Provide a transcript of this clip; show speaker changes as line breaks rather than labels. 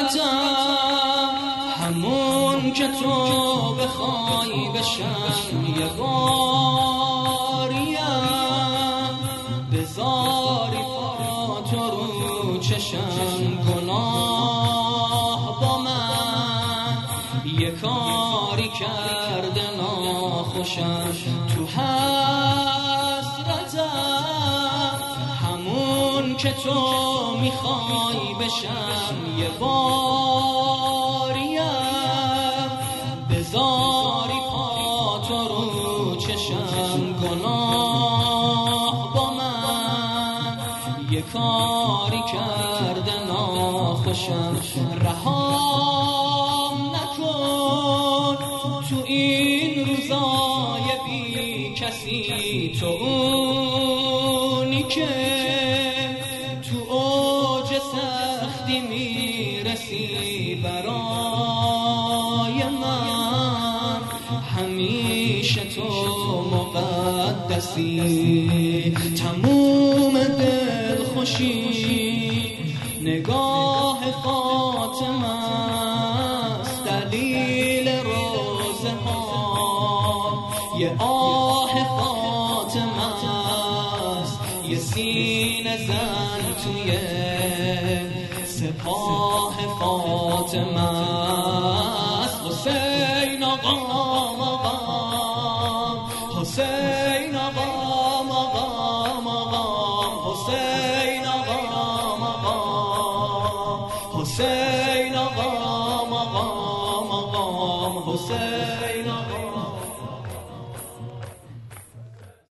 حسرتم همون که تو بخوای بشم یه باریم، بذاری پا تو رو چشم گناه با من یه کاری کرده ناخوشم تو حسرتم همون که تو میخوای بشم یه باریم، بذاری پا تو رو چشم گناه با من یه کاری کرده ناخوشم رهام نکن تو این روزای بی کسی، تو اونی که تو اوج سختی میرسی برای من، همیشه تو مقدسی. تموم دلخوشی نگاه فاطمه است، دلیل روزه ها یه آه فاطمه است، یه سینه زن توی سپاه فاطمه.